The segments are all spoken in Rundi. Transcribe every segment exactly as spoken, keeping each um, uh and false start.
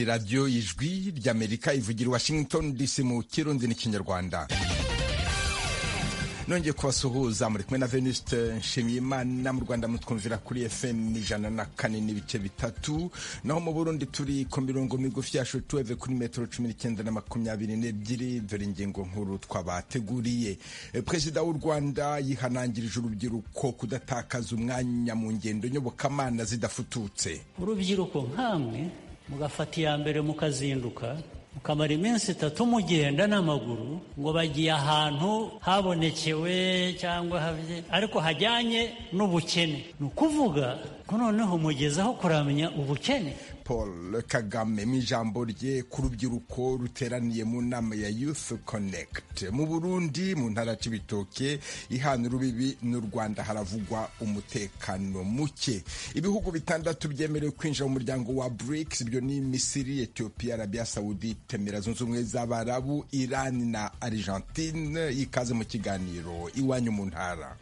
radiyo ijwi ry'Amerika ivugira Washington D C mu kirundi n'ikinyarwanda. Nongeye kubasuhuza muri kumwe na Venuste Nshimiyimana. Mu Rwanda mutwumvira kuri F M ijana na kane n'ibice bitatu, naho mu Burundi turi ku mirongo migufi ya shortwave kuri metero cumi n'icyenda na makumyabiri n'ebyiri. Dore ingingo nkuru twabateguriye. Perezida w'u Rwanda yihanangirije urubyiruko kudatakaza umwanya mu ngendo nyobokamana zidafututse. Urubyiruko nkamwe mugafata iya mbere mukazinduka mukamara iminsi itatu mugenda n'amaguru ngo bagiye ahantu habonekewe cyangwa havye ariko hajyanye n'ubukene. Ni ukuvuga ko noneho mugezaho kuramenya ubukene. Paul Kagame mu ijambo rye ku rubyiruko ruteraniye mu nama ya Youth Connect mu Burundi mu ntara y'Ibitoke ihana urubibi n'u Rwanda haravugwa umutekano muke. Ibihugu bitandatu byemerewe kwinjira mu muryango wa BRICS, ibyo ni Misiri, Ethiopia, Arabia Saudite, Emirates Zunze Ubumwe z'Abarabu, Iran na Argentine. Ikaze mu kiganiro Iwanyu mu ntara.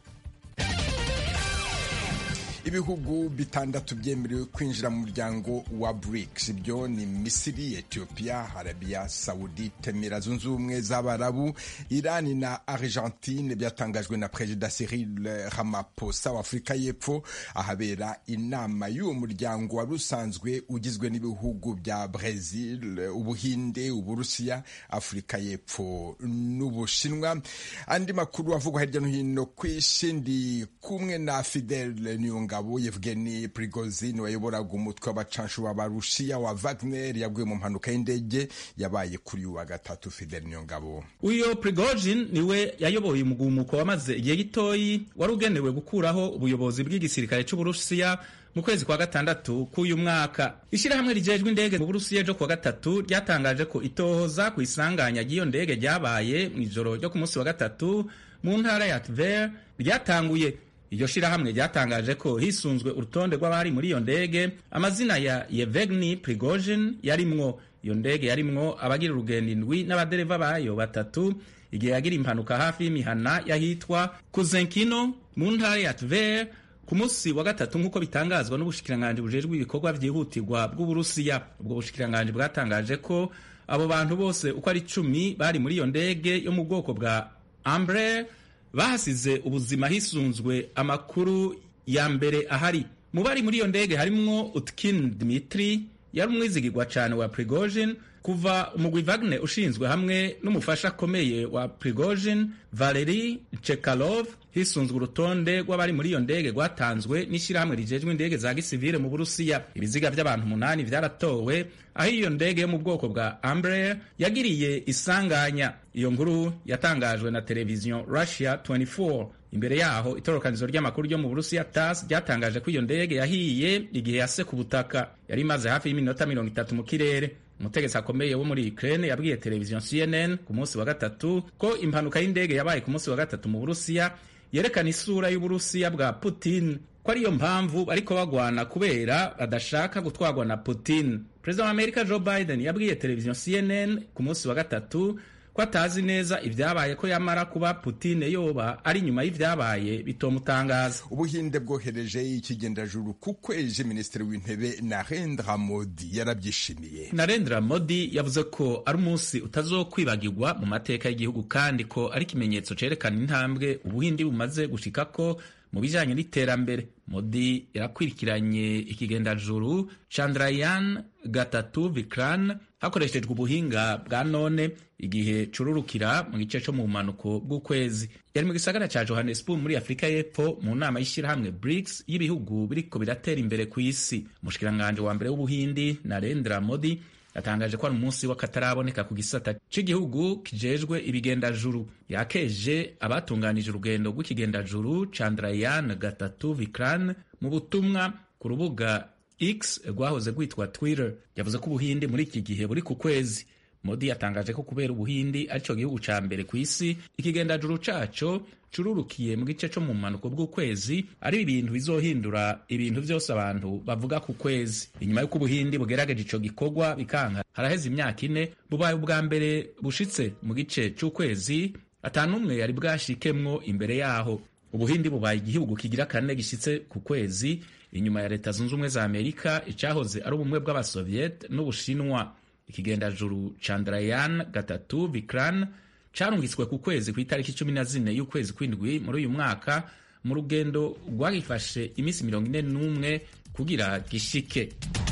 Ibihugu bitandatu byemerewe kwinjira mu muryango wa BRICS, ibyo ni Misiri, Ethiopia, Arabia Saudite, Emirates Zunze Ubumwe z'Abarabu, Iran na Argentine. Byatangajwe na Perezida Cyril Ramaphosa wa Afurika y'Epfo ahabera inama y'uwo muryango wari usanzwe ugizwe n'ibihugu bya Brazil, Ubuhinde, Uburusiya, Afurika y'Epfo n'Ubushinwa. Andi makuru avugwa hirya no hino ku isi, ndi kumwe na Fidel Nyonga. Yevgeny Prigozhin wayoboraga umutwe w'abacanshu b'Abarusiya wa Wagner yaguye mu mpanuka y'indege yabaye kuri uwa gatatu. Fidel Nyongabo: uyo Prigozhin niwe yayoboye umugumuko wamaze igihe gitoyi wari ugenewe gukuraho ubuyobozi bw'igisirikare cy'Uburusiya mu kwezi kwa gatandatu k'uyu mwaka. Ishirahamwe rijejwe indege mu Burusiya ryo kuwa gatatu ryatangaje ko itohoza ku isanganya ry'iyo ndege ryabaye mu ijoro ryo ku munsi wa gatatu mu ntara ya Tver ryatanguye. Iryo shirahamwe ryatangaje ko hisunzwe urutonde rw'abari muri iyo ndege amazina ya Yevgeny Prigozhin yarimwo. Iyo ndege yarimwo abagira urugendo indwi n'abadereva bayo batatu igihe yagira impanuka hafi y'imihana yahitwa Kuzenkino mu ntara ya Tver ku munsi wa gatatu, nk'uko bitangazwa n'ubushikiranganje bujejwe ibikorwa vyihutirwa bw'Uburusiya. Ubwo bushikiranganje bwatangaje ko abo bantu bose uko ari cumi bari muri iyo ndege yo mu bwoko bwa Embraer bahasize ubuzima hisunzwe amakuru ya mbere ahari. Mu bari muri iyo ndege harimwo Utkin Dmitry yari umwizigirwa cyane wa Prigozhin kuva umugwi Wagner ushinzwe hamwe n'umufasha akomeye wa Prigozhin Valery Chekalov. Hisunzwe urutonde rw'abari muri iyo ndege rwatanzwe n'ishyirahamwe rijejwe indege za gisivile mu Burusiya. Ibiziga by'abantu umunani vyaratowe aho iyo ndege yo mu bwoko bwa Embraer yagiriye isanganya. Iyo nkuru yatangajwe na televiziyo Russia twenty-four. Imbere yaho itorokanizo ry'amakuru ryo mu Burusiya T A S S ryatangaje ko iyo ndege yahiye igihe yase ku butaka. Yari imaze hafi y'iminota mirongo itatu mu kirere. Umutegetsi akomeye wo muri Ukraine yabwiye televiziyo C N N ku munsi wa gatatu ko impanuka y'indege yabaye ku munsi wa gatatu mu Burusiya yerekana isura y'Uburusiya bwa Putin, ko ariyo mpamvu bariko bagwana kubera badashaka gutwagwa na Putin. Perezida wa Amerika Joe Biden yabwiye televiziyo C N N ku munsi wa gatatu ko atazi neza ivyabaye, ko yamara kuba Putin yoba ari nyuma y'ivyabaye bitomutangaza. Ubuhinde bwohereje ikigendajuru ku kwezi. Minisitiri w'intebe Narendra Modi yarabyishimiye. Narendra Modi yavuze ko ari umunsi utazokwibagirwa mu mateka y'igihugu kandi ko ari ikimenyetso cerekana intambwe Ubuhindi bumaze gushikako mu bijanye n'iterambere. Modi yarakwirikiranye ikigendajuru Chandrayaan gatatu Vikran hakoreshejwe ubuhinga bwa none igihe cururukira mu gice cyo mu manuko bw'ukwezi. Yari mu gisagara ca Johannesburg muri Afrika y'Epfo mu nama y'ishirahamwe BRICS y'ibihugu biriko biratera imbere ku isi. Umushikiranganje wa mbere w'Ubuhindi Narendra Modi yatangaje ko ari umunsi w'akataraboneka ku gisata cy'igihugu kijejwe ibigendajuru. Yakeje abatunganije urugendo rw'ikigendajuru Chandrayaan gatatu Vikran mu butumwa ku rubuga X rwahoze rwitwa Twitter. Yavuze ko Ubuhindi muri iki gihe buri ku kwezi. Modi yatangaje ko kubera Ubuhindi arico gihugu ca mbere ku isi ikigendajuru caco cururukiye mu gice cyo mu manuko bw'ukwezi ari ibintu bizohindura ibintu vyose abantu bavuga ku kwezi. Inyuma y'uko Ubuhindi bugerageje ico gikorwa bikanka, haraheze imyaka ine bubaye ubwa mbere bushitse mu gice c'ukwezi atanumwe yari bwashikemwo imbere yaho. Ubuhindi bubaye igihugu kigira kane gishitse ku kwezi inyuma ya leta zunze ubumwe za amerika icyahoze ari ubumwe bw'abasoviet n'ubushinwa. ikigendajuru Chandrayaan gatatu Vikran carungitswe ku kwezi ku itariki cumi na zine y'ukwezi kw'indwi muri uyu mwaka mu rugendo rwagifashe iminsi mirongo ine n'umwe kugira gishike.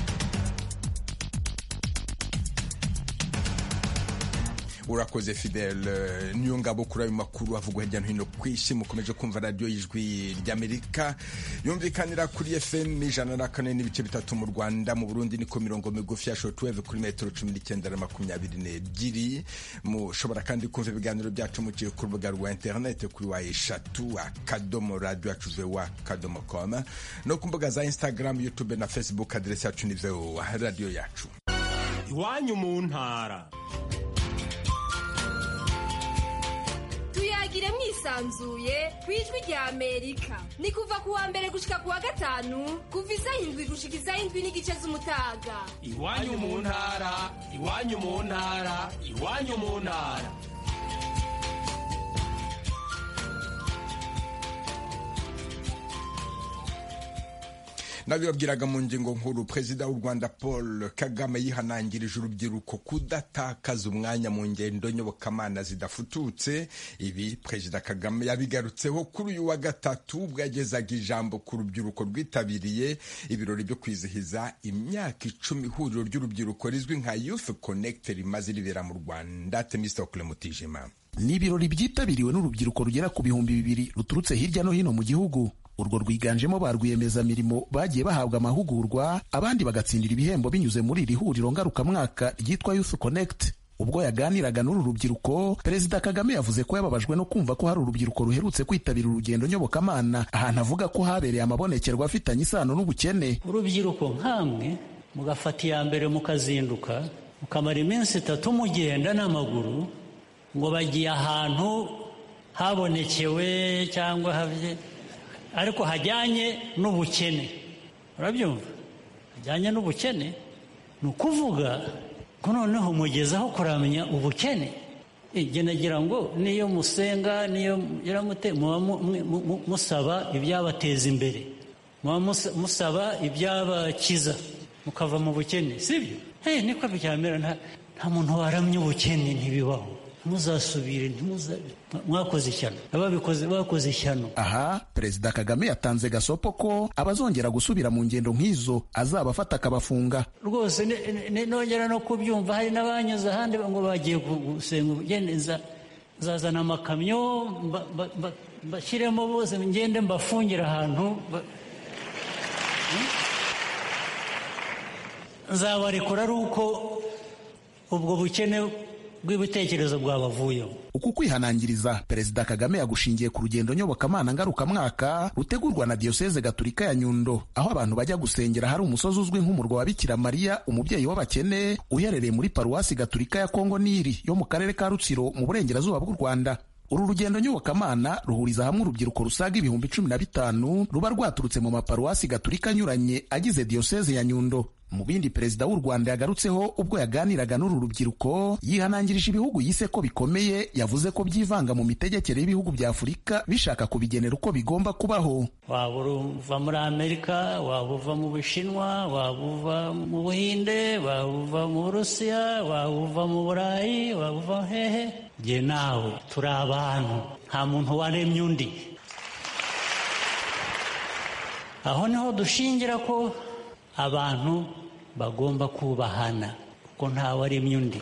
urakoze Fidele niyo ngabo kuri ayo makuru avugwa hirya no hino ku isi. Mukomeje kumva radiyo y'ijwi ry'Amerika yumvikanira kuri F M ijana na kane n'ibice bitatu mu Rwanda. Mu Burundi niko mirongo migufi ya shortwave kuri metero cumi n'icyenda na makumyabiri n'ebyiri. Mushobora kandi kumva ibiganiro byacu muciye ku rubuga rwa interineti kuri wa eshatu akadomo radio yacu voa akadomo com no ku mbuga za Instagram, YouTube na Facebook. Aderesi yacu ni voa radio yacu. Iwanyu mu ntara tuyagire mwisanzuye kwijwi rya Amerika. Ni kuva kuwa mbere gushika kuwa gatanu kuva isaha indwi gushika isaha indwi n'igice z'umutaga. Iwanyu mu ntara, iwanyu mu ntara, iwanyu mu ntara. nabibabwiraga mu ngingo nkuru. Perezida w'u Rwanda Paul Kagame yihanangirije urubyiruko kudatakaza umwanya mu ngendo nyobokamana zidafututse. Ibi Perezida Kagame yabigarutseho kuri uyu wa gatatu ubwo yagezaga ijambo ku rubyiruko rwitabiriye ibirori byo kwizihiza imyaka icumi ihuriro ry'urubyiruko rizwi nka Youth Connect rimaze ribera mu Rwanda. Temistokle Mutijima. Ni ibirori byitabiriwe n'urubyiruko rugera ku bihumbi bibiri ruturutse hirya no hino mu gihugu. Urwo rwiganjemo ba rwiyemezamirimo bagiye bahabwa amahugurwa, abandi bagatsindira ibihembo binyuze muri iri huriro ngarukamwaka ryitwa Youth Connect. Ubwo yaganiraga n'uru rubyiruko, Perezida Kagame yavuze ko yababajwe no kumva ko hari urubyiruko ruherutse kwitabira urugendo nyobokamana, ahantu avuga ko habereye amabonekerwa afitanye isano n'ubukene. Urubyiruko nkamwe mugafata iya mbere mukazinduka mukamara iminsi itatu mugenda n'amaguru ngo bagiye ahantu habonekewe cyangwa havye ariko hajyanye n'ubukene. Urabyumva? Hajyanye n'ubukene ni ukuvuga ko noneho mugezaho kuramenya ubukene. Ige nagira ngo niyo musenga niyo yaramute muba musaba ibyabateza imbere, muba musaba ibyabakiza mukava mu bukene, sibyo? Hey, niko byamera. nta nta muntu waramye ubukene, ntibibaho. Muzasubire ntimuza mwakoze ishyano, ababikoze bakoze ishyano. Aha Perezida Kagame yatanze gasopo ko abazongera gusubira mu ngendo nk'izo azabafata akabafunga. Rwose nongera no kubyumva hari n'abanyuze ahandi ngo bagiye gusenga ugeneza zazana amakamyo bashyiremo bose ngende mbafungira ahantu nzabarekura ari uko ubwo bukene bw'ibitekerezo bwabavuyemo. Uku kwihanangiriza Perezida Kagame yagushingiye ku rugendo nyobokamana ngarukamwaka rutegurwa na Diyoseze Gatolika ya Nyundo, aho abantu bajya gusengera hari umusozi uzwi nk'umurwa wa Bikira Mariya umubyeyi w'abakene uherereye muri Paruwasi Gatolika ya Kongo Nili yo mu karere ka Rutsiro mu burengerazuba bw'u Rwanda. Uru rugendo nyobokamana ruhuriza hamwe urubyiruko rusaga ibihumbi cumi na bitanu ruba rwaturutse mu maparuwasi Gatolika anyuranye agize Diyoseze ya Nyundo. Mu bindi Perezida w'u Rwanda yagarutseho ubwo yaganiraga n'uru rubyiruko, yihanangirije ibihugu yise ko bikomeye, yavuze ko byivanga mu mitegekere y'ibihugu bya Afurika bishaka kubigenera uko bigomba kubaho. Waba uva muri Amerika, waba uva mu Bushinwa, waba uva mu Buhinde, waba uva mu Burusiya, waba uva mu Burayi, waba uva hehe, jye nawe turi abantu, nta muntu waremye undi. Aho niho dushingira ko abantu bagomba kubahana kuko nta waremye undi.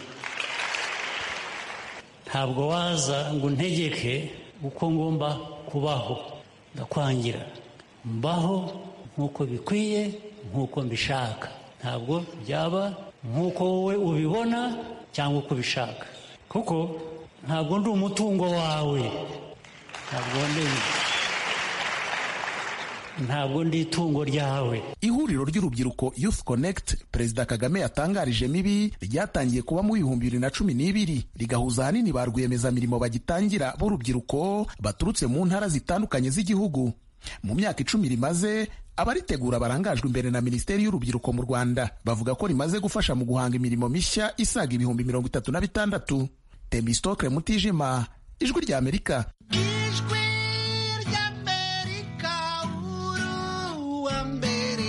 Ntabwo waza ngo untegeke uko ngomba kubaho, ndakwangira mbaho nk'uko bikwiye, nk'uko mbishaka. Ntabwo byaba nk'uko wowe ubibona cyangwa uko ubishaka, kuko ntabwo ndi umutungo wawe, ntabwo ndi ntabwo ndi itungo ryawe. Ihuriro ry'urubyiruko Youth Connect Perezida Kagame yatangarije mibi ryatangiye kuba mu bihumbi bibiri na cumi n'ibiri, rigahuza ahanini ba rwiyemezamirimo bagitangira b'urubyiruko baturutse mu ntara zitandukanye z'igihugu. Mu myaka icumi rimaze, abaritegura barangajwe imbere na Minisiteri y'Urubyiruko mu Rwanda bavuga ko rimaze gufasha mu guhanga imirimo mishya isaga ibihumbi mirongo itatu na bitandatu. Temistokle Mutijima, Ijwi rya Amerika. Ijwi rya Amerika, uru wa mbere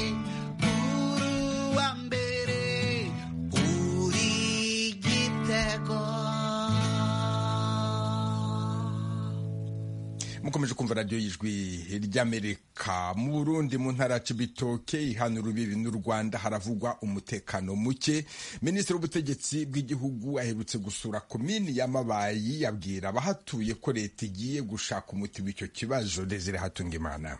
mukomeje kumva radiyo y'ijwi ry'Amerika. Mu Burundi mu ntara ya Cibitoke ihana urubibi n'u Rwanda haravugwa umutekano muke. Minisitiri w'ubutegetsi bw'igihugu aherutse gusura komini ya Mabayi yabwira abahatuye ko leta igiye gushaka umuti w'icyo kibazo. Desire Hatungimana.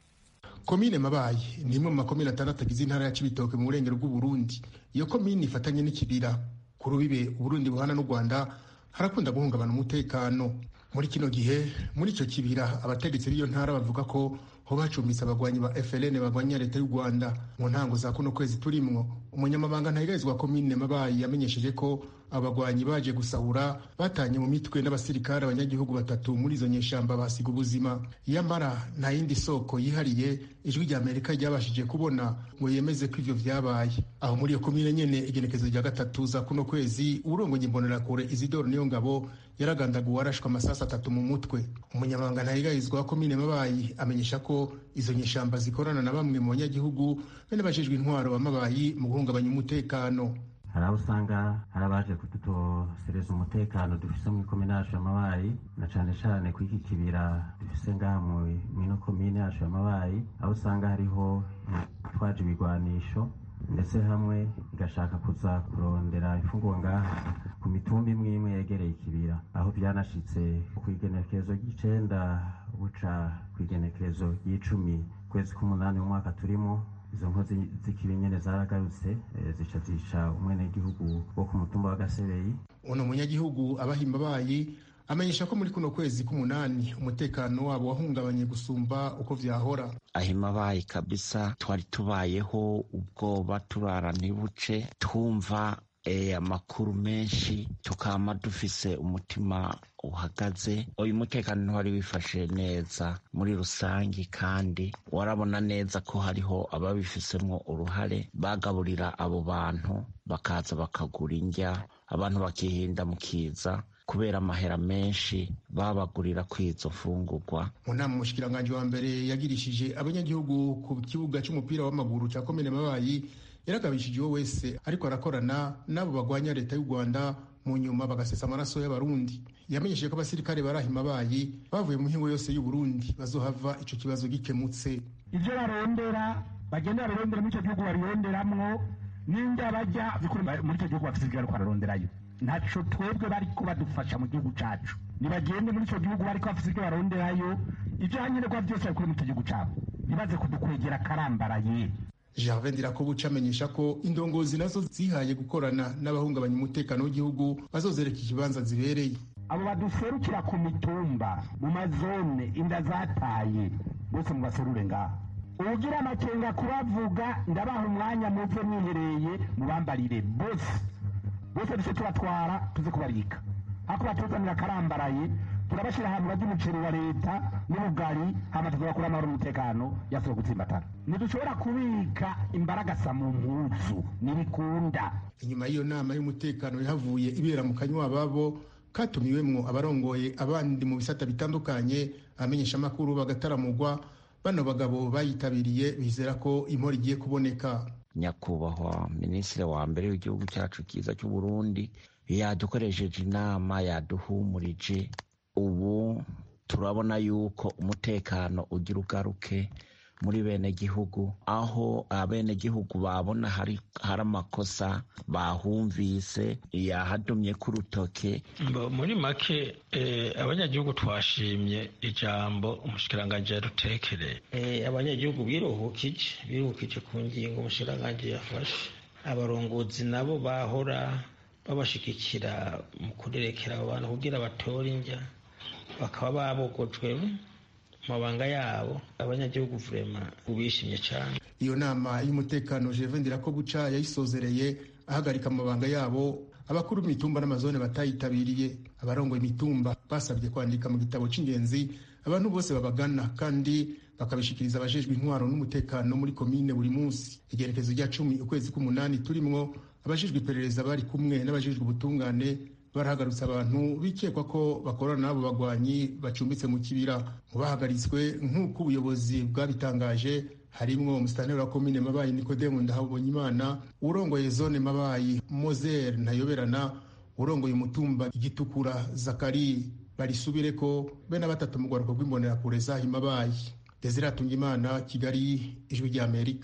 Komine Mabayi ni imwe mu makomine atandatu agize intara ya Cibitoke mu burengero bw'u Burundi. Iyo komine ifatanye n'ikibira ku rubibe Burundi buhana n'u Rwanda harakunda guhungabana umutekano. Muri kino gihe muri ico kibira abategetsi b'iyo ntara bavuga ko ho bacumbitse abagwanyi ba F L N bagwanya leta y'u Rwanda. Mu ntango za kuno kwezi turimwo umunyamabanga ntayigarizwa komine Mabayi yamenyesheje ko abagwanyi baje gusahura batanye mu mitwe n'abasirikare abanyagihugu batatu muri izo nyeshamba basiga ubuzima. Yamara nta yindi soko yihariye ijwi rya Amerika ryabashije kubona ngo yemeze ko ivyo vyabaye. Aho muri iyo komine nyene igenekezo rya gatatu za kuno kwezi urongoye imbonerakure Isidore Niyongabo yaragandaguwe arashwa amasasi atatu mu mutwe. Umunyamabanga ntayigarizwa wa komine Mabayi amenyesha ko izo nyeshamba zikorana na bamwe mu banyagihugu bene bajejwe intwaro wa Mabayi mu guhungabanya umutekano. hari aho usanga hari abaje kudutosereza umutekano dufise mu komine yacu ya Mabayi, na cane cane kw'iki kibira dufise ngaha mw'ino komine yacu ya Mabayi, aho usanga hariho twaje ibigwanisho ndetse hamwe igashaka kuza kurondera imfungwa ngaha ku mitumba imwe imwe yegereye ikibira, aho byanashitse kw'igenekerezo ry'icenda buca kw'igenekerezo ry'icumi kwezi k'umunani mu mwaka turimo. Izo nkozi z'ikibi nyene zaragarutse zica zica umwenegihugu wo ku mutumba wa Gasebeyi. Uno munyagihugu abahimba bayi amenyesha ko muri kuno kwezi k'umunani umutekano wabo wahungabanye gusumba uko vyahora. Ahima bayi kabisa twari tubayeho ubwoba turara ntibuce twumva E, amakuru menshi tukama dufise umutima uhagaze. Uyu mutekano ntiwari wifashe neza muri rusangi, kandi warabona neza ko hariho ababifisemwo uruhare bagaburira abo bantu bakaza bakagura indya, abantu bakihinda mu kiza kubera amahera menshi babagurira kw'izo mfungurwa. Mu nama umushikiranganji wa mbere yagirishije abanyagihugu ku kibuga c'umupira w'amaguru ca komine Mabayi yaragabishije uwo wese ariko arakorana n'abo bagwanya leta y'u Rwanda mu nyuma bagasesa amaraso y'abarundi. Yamenyesheje ko abasirikare barahima bayi bavuye mu mihingo yose y'u Burundi bazohava ico kibazo gikemutse. Ivyo barondera bagenda barondera muri ico gihugu baronderamwo n'inda bajya bikuri muri ico gihugu bafite ariko baronderayo, ntaco twebwe bariko badufasha mu gihugu cacu. Nibagende muri ico gihugu bariko bafite ibyo baronderayo, ivyo hanyene kwa byose bikuri mu gihugu cabo, nibaze kudukwegera karambaraye. Gervais Ndirakobuca amenyesha ko indongozi nazo zihaye gukorana n'abahungabanya umutekano w'igihugu bazozereka ikibanza zibereye. Abo baduserukira ku mitumba mu mazone inda zataye bose mu baserure ngaha, ugira amakenga kubavuga ndabaha umwanya muze mwihereye mubambarire bose bose duse tubatwara tuze kubarika hako batuzanira karambaraye turabashira ahantu bajya umuceri wa leta n'ubugari hama tuzakura amahoro n'umutekano yasubira gutsimbatana. Ntidushobora kubika imbaragasa mu mpuzu nibikunda. Inyuma y'iyo nama y'umutekano yahavuye ibera mu kanywa babo katumiwemwo abarongoye abandi mu bisata bitandukanye, amenyesha amakuru bagataramugwa. Bano bagabo bayitabiriye bizera ko imporo igiye kuboneka. Nyakubahwa Minisitiri wa mbere w'igihugu cyacu kiza cy'u Burundi yadukoresheje inama, yaduhumurije. Ubu turabona yuko umutekano ugira ugaruke muri bene gihugu, aho abene gihugu babona hari hari amakosa bahumvise yahadumye ku rutoke. Muri make eh, abanyagihugu twashimye ijambo umushikiranganje yadutekereye. Eh, abanyagihugu biruhukije biruhukije ku ngingo umushikiranganje yafashe. Abarongozi nabo bahora babashigikira mu kurerekera abantu kugira batore indya bakaba babogojwe mabanga yabo. Abanyagihugu vrema ubishimye cyane. Iyo nama y'umutekano Gervais Ndirakobuca yayisozereye ahagarika amabanga yabo abakuru b'imitumba n'amazone batayitabiriye. Abarongoye imitumba basabye kwandika mu gitabo c'ingenzi abantu bose babagana kandi bakabishikiriza abajejwe intwaro n'umutekano muri komine buri munsi. Igerekezo rya cumi ukwezi k'umunani turimwo abajejwe iperereza bari kumwe n'abajejwe ubutungane barahagarutse abantu bikekwa ko bakorana n'abo bagwanyi bacumbitse mu kibira. Mu bahagaritswe nk'uko ubuyobozi bwabitangaje harimwo umusitanteri wa komine Mabayi Nikodemu Ndahabonyimana, urongoye zone Mabayi Moser Ntayoberana, urongoye umutumba Igitukura Zakari, barisubire ko bene batatu mu rwaruko rw'imbonerakure zaha Imabayi. Desire Atungimana, Kigali, Ijwi ry'Amerika.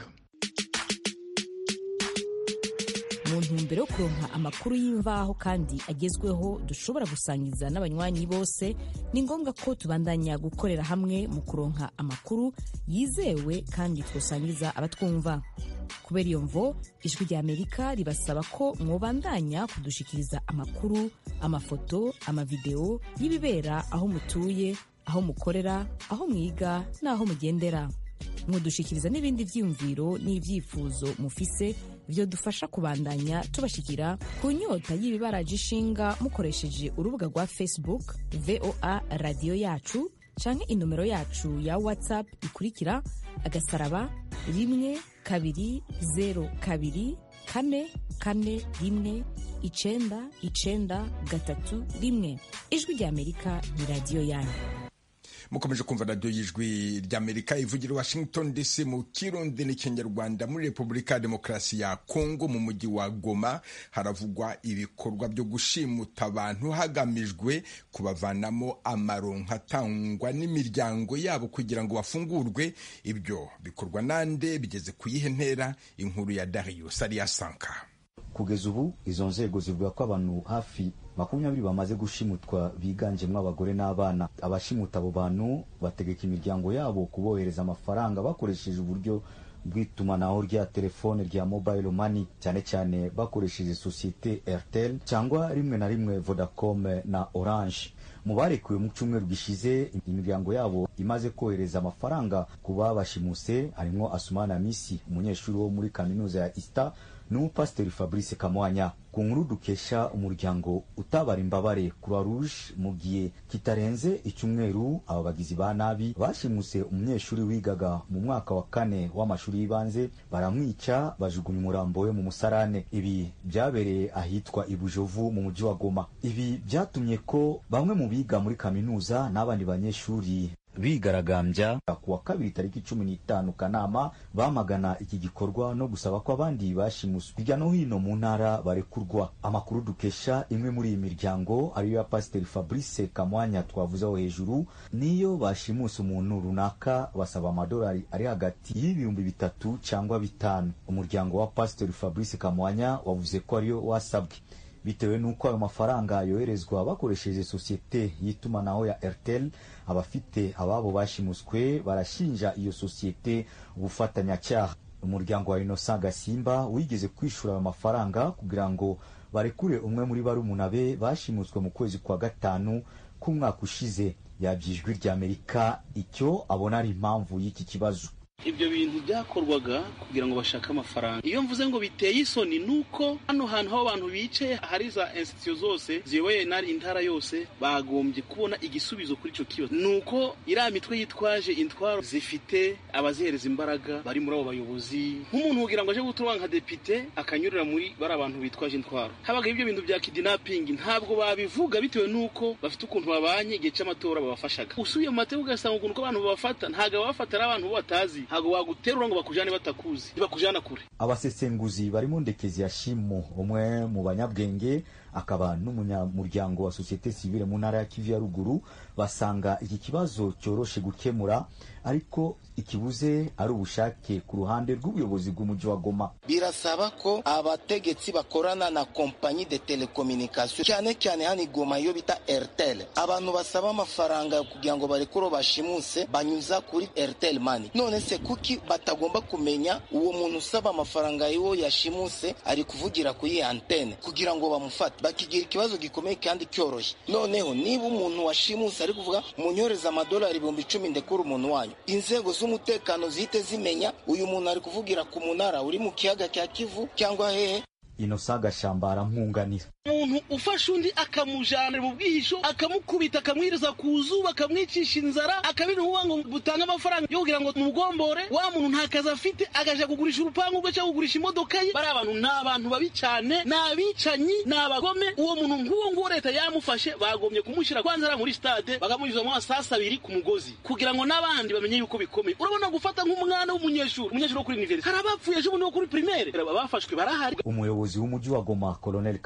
mu ntumbero yo kuronka amakuru y'imvaho kandi agezweho dushobora gusangiza n'abanywanyi bose, ni ngombwa ko tubandanya gukorera hamwe mu kuronka amakuru yizewe kandi twosangiza abatwumva. Kubera iyo mvo, Ijwi ry'Amerika ribasaba ko mwobandanya kudushikiriza amakuru, amafoto, amavideo y'ibibera aho mutuye, aho mukorera, aho mwiga n'aho mugendera. Mwodushikiriza n'ibindi vyiyumviro n'ivyifuzo mufise vyo dufasha kubandanya tubashikira ku nyota y'ibibaraje ishinga mukoresheje urubuga rwa Facebook V O A Radio Yacu canke inomero yacu ya WhatsApp ikurikira agasaraba rimwe kabiri zero kabiri kane kane rimwe icenda icenda gatatu rimwe. Ijwi ry'Amerika ni radio yanyu. Mukomeje kumva radio y'Ijwi ry'Amerika ivugira Washington D C mu Kirundi n'Ikinyarwanda. Muri Republika ya Demokarasi ya Kongo mu mujyi wa Goma haravugwa ibikorwa byo gushimuta abantu hagamijwe kubavanamo amaronko atangwa n'imiryango yabo kugira ngo bafungurwe. Ibyo bikorwa nande bigeze kuyihe ntera? Inkuru ya Darius Ariasanka. Kugeza ubu izo nzego zivuga ko abantu hafi makumyabiri bamaze gushimutwa biganjemo abagore n'abana. Abashimuta abo bantu bategeka imiryango yabo kubohereza amafaranga bakoresheje uburyo bw'itumanaho rya telefone rya mobile money, cyane cyane bakoresheje societe Airtel cyangwa rimwe na rimwe Vodacom na Orange. Mu barekuwe mu cyumweru gishize, imiryango yabo imaze kohereza amafaranga ku babashimuse harimo Asumana Misi, umunyeshuri wo muri kaminuza ya Ista, n'umupasiteri Fabrice Kamwanya. Ku nkuru dukesha umuryango utabara imbabare Croix Rouge, mu gihe kitarenze icyumweru aba bagizi ba nabi bashimuse umunyeshuri wigaga mu mwaka wa kane w'amashuri y'ibanze, baramwica bajugunya umurambo we mu musarane. Ibi byabereye ahitwa Ibujovu mu mujyi wa Goma. Ibi byatumye ko bamwe mu biga muri kaminuza n'abandi banyeshuri bigaragambya ku wa kabiri tariki cumi n'itanu Kanama bamagana iki gikorwa no gusaba ko abandi bashimuswe hirya no hino mu ntara barekurwa. Amakuru dukesha imwe muri iyi miryango ariyo ya Pasiteri Fabrice Kamwanya twavuzeho hejuru, niyo bashimuse umuntu runaka basaba amadolari ari hagati y'ibihumbi bitatu cyangwa bitanu. Umuryango wa Pasiteri Fabrice Kamwanya wavuze ko ariyo wasabwe bitewe n'uko ayo mafaranga yoherezwa bakoresheje societe y'itumanaho ya Airtel. Abafite ababo bashimuswe barashinja iyo societe ubufatanyacyaha. Umuryango wa Innocent Gasimba wigeze kwishura ayo mafaranga kugira ngo barekure umwe muri barumuna be bashimuswe mu kwezi kwa gatanu k'umwaka ushize. Yabyijwi ry'Amerika icyo abona ari impamvu y'iki kibazo. Ibyo bintu byakorwaga kugira ngo bashake amafaranga. Iyo mvuze ngo biteye isoni nuko hano hantu aho abantu bicaye hari za institution zose ziyoboye nari intara yose bagombye kubona igisubizo kuri ico kibazo. Nuko iriya mitwe yitwaje intwaro zifite abazihereza imbaraga bari muri abo bayobozi. Nk'umuntu kugira ngo aje gutura nka depite akanyurira muri bari abantu bitwaje intwaro. Habaga ibyo bintu bya kidnapping ntabwo babivuga bitewe nuko bafite ukuntu babanye igihe cy'amatora babafashaga. Usubiye mu mateka ugasanga ukuntu ko abantu babafata ntago babafatira abantu batazi. Hago waguterura ngo bakujane batakuzi bakujana kure. Abasesenguzi barimo Ndekezi ya Shimo, umwe mu banyabwenge akaba n'umunyamuryango wa societe civile mu ntara ya Kivu ya ruguru, basanga iki kibazo cyoroshe gukemura, ariko ikibuze ari ubushake ku ruhande rw'ubuyobozi bw'umujyi wa Goma. Birasaba ko abategetsi bakorana na kompanyi de telecommunication cyane cyane hani Goma yo bita Airtel. Abantu basaba amafaranga kugira ngo barekuro bashimuse banyuza kuri Airtel money. None se kuki batagomba kumenya uwo muntu usaba amafaranga yiwo yashimuse ari kuvugira kuri antenne kugira ngo bamufate? Bakigira ikibazo gikomeye kandi cyoroshye. Noneho niba umuntu washimuse ari kuvuga munyoreza amadolari ibihumbi icumi ndekura umuntu wanyu, inzego z'umutekano zihite zimenya uyu muntu ari kuvugira ku munara uri mu kiyaga cya Kivu cyangwa hehe. Innocent Gashambara nkunganira. Umuntu ufasha undi akamujana mu bwihisho akamukubita akamwiriza ku zuba akamwicisha inzara akabiri huwa ngo butanga amafaranga yo kugira ngo mugombore wa muntu ntakaza afite agaje kugurisha urupangu rwe cyangwa kugurisha imodoka ye. Bari abantu n'abantu babi cyane n'abicanyi n'abagome. Uwo muntu nk'uwo ngo leta yamufashe bagomye kumushira kwanza muri stade bagamunyuza mu asasa abiri ku mugozi kugira ngo n'abandi bamenye yuko bikomeye. Urabona gufata nk'umwana w'umunyeshuri umunyeshuri wo kuri university harabapfuye ejo buno kuri primaire bafashwe barahari. Umuyobozi w'umujyi wa Goma Colonel Kamandi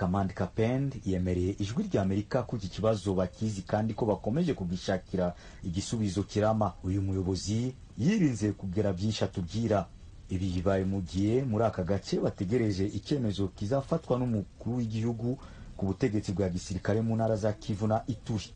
Pend yemereye ijwi rya Amerika ko iki kibazo bakizi kandi ko bakomeje kugishakira igisubizo kirama. Uyu muyobozi yirinze kugira byinshi atubwira. Ibi bibaye mu gihe muri aka gace bategereje icyemezo kizafatwa n'umukuru w'igihugu ku butegetsi bwa gisirikare mu ntara za Kivu na Ituri.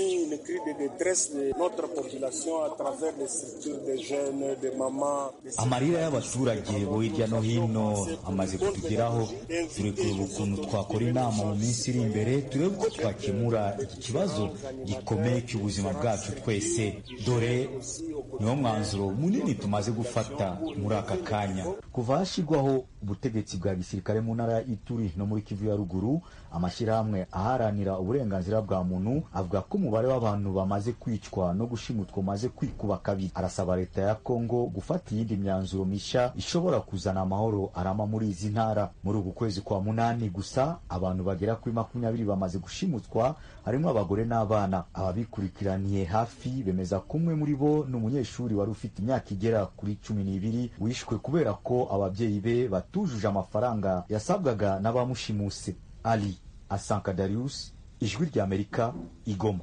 Amarira y'abaturage bo hirya no hino amaze kutugeraho. Turi kureba ukuntu twakora inama mu minsi iri imbere turebe uko twakemura iki kibazo gikomeye cy'ubuzima bwacu twese. Dore niwo mwanzuro munini tumaze gufata muri aka kanya. Kuva hashigwaho ubutegetsi bwa gisirikare mu ntara ya Ituri no muri Kivu ya ruguru, amashyirahamwe aharanira uburenganzira bwa muntu avuga ko umubare w'abantu bamaze kwicwa no gushimutwa umaze kwikuba kabiri. Arasaba leta ya Kongo gufata iyindi myanzuro misha ishobora kuzana amahoro arama muri izi ntara. Muri uku kwezi kwa munani gusa abantu bagera kuri makumyabiri bamaze gushimutwa, harimo abagore n'abana. Ababikurikiraniye hafi bemeza ko umwe muri bo n'umunyeshuri wari ufite imyaka igera kuri cumi n'ibiri wishwe kubera ko ababyeyi be batujuje amafaranga yasabwaga n'abamushimuse. Ali Asanka Darius, ijwi rya Amerika, Igoma.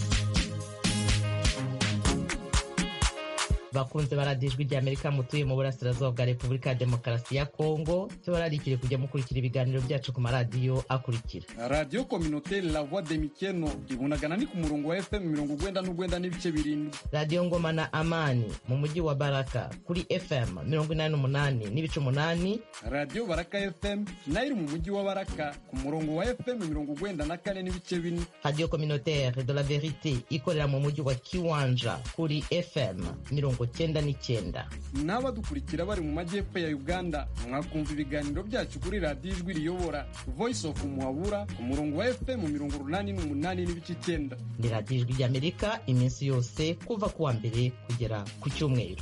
bakunze baradijwe rya Amerika mutuye mu burasirazuba bwa Repubulika ya Demokarasi ya Kongo, tubararikire kujya mukurikira ibiganiro byacu ku maradiyo akurikira: Radio Communautaire La Voix de Mikeno ibunagana ni ku murongo wa F M mirongo ugwenda n'ugwenda n'ibice birindwi. Radio Ngoma na Amani mu mujyi wa Baraka kuri F M mirongo inani n'umunani n'ibice umunani. Radio Baraka F M nayo mu mujyi wa Baraka ku murongo wa F M mirongo ugwenda na kane n'ibice bine. Radio Communautaire de la Verite ikorera mu mujyi wa Kiwanja kuri F M mirongo cyenda n'icyenda. N'abadukurikira bari mu majyepfo ya Uganda mwakumva ibiganiro byacu kuri Radio Ijwi Riyobora Voice of Muhabura ku murongo wa F M mirongo urunani n'umunani n'ibice icyenda. Ni Radio Ijwi ry'Amerika iminsi yose kuva kuwa mbere kugera ku cyumweru.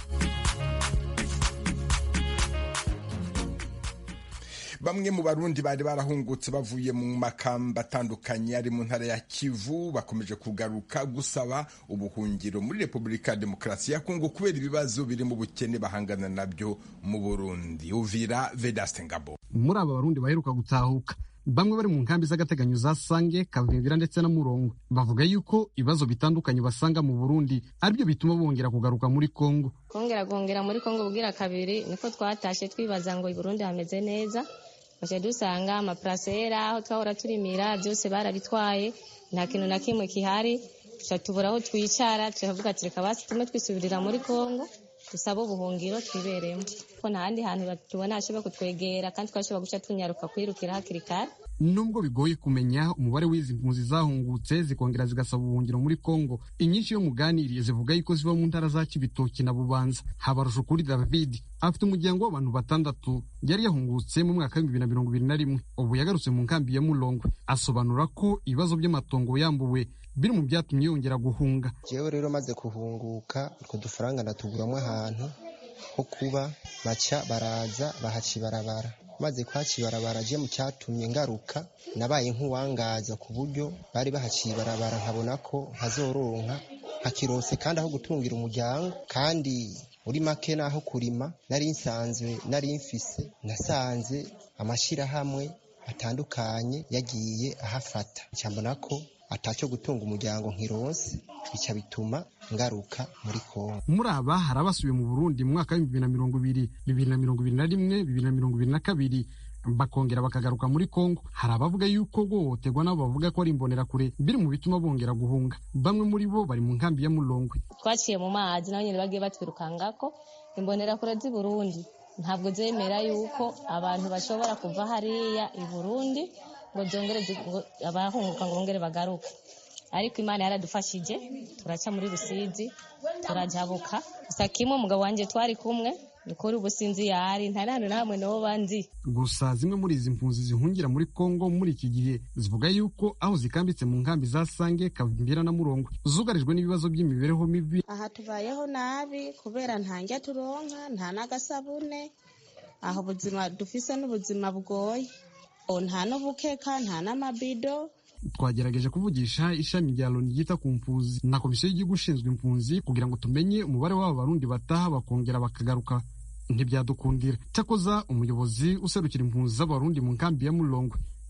Bamwe mu Barundi bari barahungutse bavuye mu makamba atandukanye ari mu ntara ya Kivu bakomeje kugaruka gusaba ubuhungiro muri Repubulika ya Demokarasi ya Kongo kubera ibibazo biri mu bukene bahangana nabyo mu Burundi. Uvira Vedaste Ngabo. Muri aba Barundi baheruka gutahuka, bamwe bari mu nkambi z'agateganyo za Sange, Kavimvira ndetse na Murongo, bavuga yuko ibibazo bitandukanye basanga mu Burundi aribyo bituma bongera kugaruka muri Kongo. Kongera gongera muri Kongo bugira kabiri niko twatashe twibaza ngo i Burundi hameze neza. Baje dusanga amaprasera aho twahora turimira byose barabitwaye, nta kintu na kimwe kihari. Tubura aho twicara, turavuga ati reka basi tume twisubirira muri Kongo dusaba ubuhungiro twiberemo, ko nta handi hantu batubona hashobora kutwegera kandi twashobora guca tunyaruka kwirukira hakiri kare. Nubwo bigoye kumenya umubare w'izi mpunzi zahungutse zikongera zigasaba ubuhungiro muri Kongo, inyinshi yo muganiriye zivuga yuko ziba mu ntara za Kibitoki na Bubanza. Habarusha kuri David afite umuryango w'abantu batandatu yari yahungutse mu mwaka w'ibihumbi bibiri na mirongo ibiri na rimwe, ubu yagarutse mu nkambi ya Mulongwe. Asobanura ko ibibazo by'amatongo yambuwe biri mu byatumye yongera guhunga. Jewe rero maze kuhunguka utwo dufaranga ndatuguramwo ahantu ho kuba, baca baraza bahaci barabara. Maze kwaci barabara je mu cyatumye ngaruka, nabaye nk'uwangaza ku buryo bari bahaciye barabara nkabona ko nkazoronka hakirose kandi aho gutungira umuryango, kandi uri make naho kurima nari nsanzwe nari mfise, nasanze amashirahamwe atandukanye yagiye ahafata, cyambona ko atacyo gutunga umuryango nkirose, bica bituma ngaruka muri Kongo. Muri aba hari abasubiye mu Burundi mu mwaka w'ibihumbi bibiri na mirongo ibiri, bibiri na mirongo ibiri na rimwe, bibiri na mirongo ibiri na kabiri bakongera bakagaruka muri Kongo. Hari abavuga yuko guhohoterwa nabo bavuga ko ari imbonerakure biri mu bituma bongera guhunga. Bamwe muri bo bari mu nkambi ya Mulongwe. Twaciye mu mazi nabo nyene bagiye batwirukangako. Imbonerakure z'i Burundi ntabwo zemera yuko abantu bashobora kuva hariya i Burundi ngo zongere abahunguka ngo bongere bagaruke, ariko Imana yaradufashije turaca muri Rusizi turajabuka. Gusa kimwe umugabo wanje twari kumwe nikora ubusinzi yari nta nandi namwe no banzi. Gusa zimwe muri izi mpunzi zihungira muri Kongo muri iki gihe zivuga yuko aho zikambitse mu nkambi za Sange, Kavimbira na Murongo zugarijwe n'ibibazo by'imibereho mibi. Aha tubayeho nabi kubera ntanjya turonka, nta nagasabune, aho buzima dufise n'ubuzima bugoye, nta no bukeka, nta n'amabido. Twagerageje kuvugisha ishami rya Loni ryita ku mpunzi na komisiyo y'igihugu ishinzwe impunzi kugira ngo tumenye umubare w'aba Barundi bataha bakongera bakagaruka, ntibyadukundira. Cyakoza umuyobozi userukira impunzi z'Abarundi mu nkambi ya Mulongwe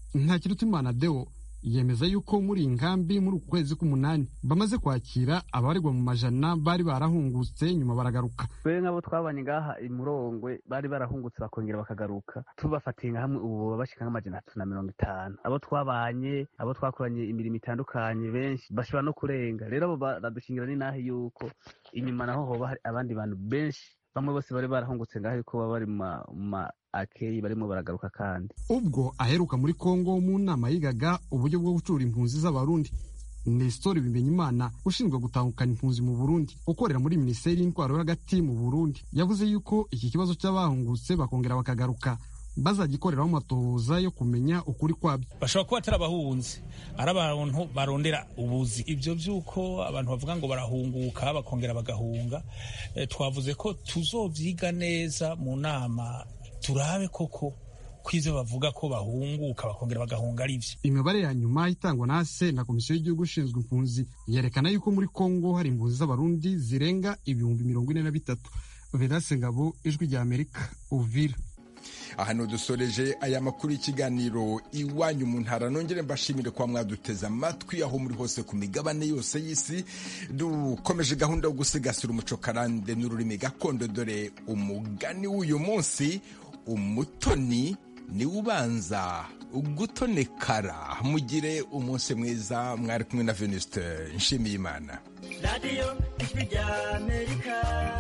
Ntakirutimana Deo yemeza yuko muri inkambi muri uku kwezi k'umunani bamaze kwakira abaregwa mu majana bari barahungutse nyuma baragaruka. Twe nk'abo twabanye ngaha imurongwe bari barahungutse bakongera bakagaruka tubafatinga hamwe ubu bashika nk'amajana atatu na mirongo itanu. Abo twabanye abo twakoranye imirimo itandukanye benshi bashobora no kurenga. Rero abo baradushingira ni naho yuko inyuma naho hoba hari abandi bantu benshi bamwe bose bari barahungutse ngaho yuko baba bari mu akeyi barimo baragaruka kandi. Ubwo aheruka muri Kongo mu nama yigaga uburyo bwo gucura impunzi z'abarundi, Nestor Bimenyimana ushinzwe gutahukana impunzi mu Burundi ukorera muri Minisiteri y'Intwaro yo hagati mu Burundi yavuze yuko iki kibazo cy'abahungutse bakongera bakagaruka bazagikoreraho amatohoza yo kumenya ukuri kwabyo. Bashobora kuba atari abahunzi ari abantu barondera ubuzi. Ibyo by'uko abantu bavuga ngo barahunguka bakongera bagahunga, e, twavuze ko tuzovyiga neza mu nama turabe koko kwize bavuga ko bahunguka bakongera bagahunga ari byo. Imibare ya nyuma itangwa na se na Komisiyo y'Igihugu ishinzwe impunzi yerekana yuko muri Kongo hari impunzi z'abarundi zirenga ibihumbi mirongo ine na bitatu. Vedaste Ngabo, Ijwi rya Amerika, Uvira. Ahano dusoreje aya makuru y'ikiganiro Iwanyu mu Ntara. Nongere mbashimire kwa mwaduteza amatwi aho muri hose ku migabane yose y'isi. Dukomeje gahunda yo gusigasira umuco karande n'ururimi gakondo, dore umugani w'uyu munsi: umutoni ni ubanza gutonekara. Mugire umunsi mwiza. Mwari kumwe na Venuste Nshimiyimana. Radio Ijwi rya Amerika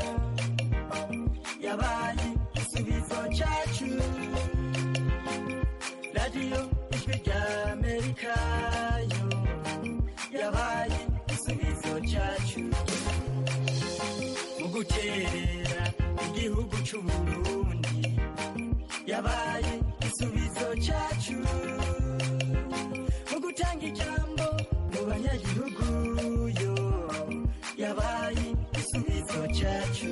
yabaye igisubizo cyacu. Radio Ijwi rya Amerika yo yabaye igisubizo cyacu mu guterera igihugu cy'u Burundi. Yabaye igisubizo cyacu mu gutanga ijambo mu banyagihugu yo yabaye igisubizo cyacu.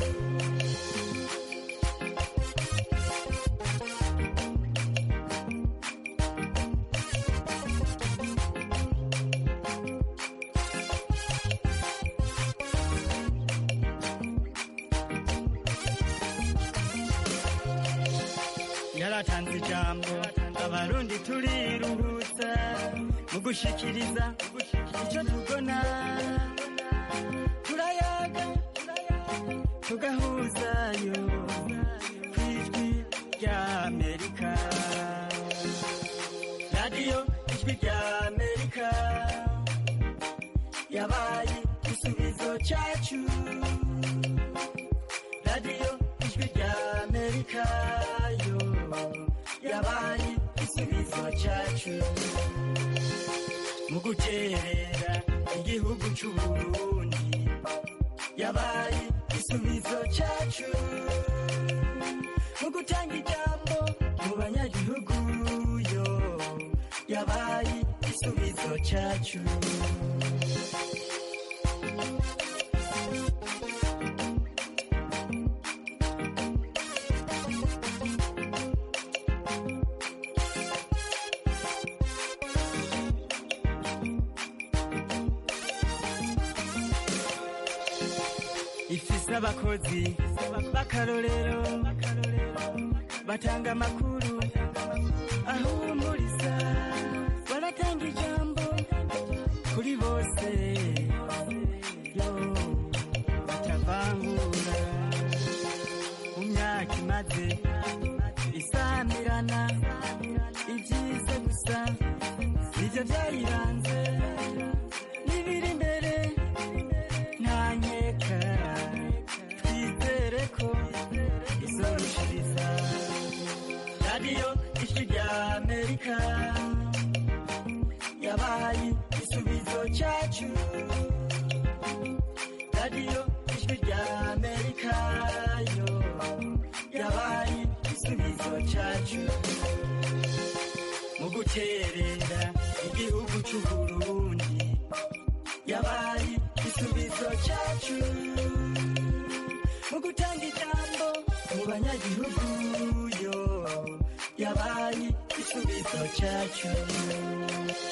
Yaratanze ijambo abarundi turiruhutsa mu gushikiriza icyo tubona. Turayaga tugahuzayo ku Ijwi rya Amerika. Radio Ijwi rya Amerika yabaye igisubizo cyacu. Radio Ijwi rya Amerika yo yabaye igisubizo cyacu mu guterera igihugu cy'u Burundi. Yabaye igisubizo cyacu mu gutanga ijambo mu banyagihugu yo yabaye igisubizo cyacu. Ifise abakozi b'akarorero batanga amakuru ahumuriza, baratanga ijambo kuri bose yo batavangura. Mu myaka imaze isamirana ibyiza gusa nibyo byayiranze, n'ibiri imbere nta nkeka. Twizere ko izorushiriza. Radio Ijwi rya Amerika yabaye igisubizo cyacu. Radio Ijwi rya Amerika yo yabaye igisubizo cyacu mu guterera igihugu cy'u Burundi. Yabaye igisubizo cyacu mu gutanga ijambo mu banyagihugu yo yabaye igisubizo cyacu.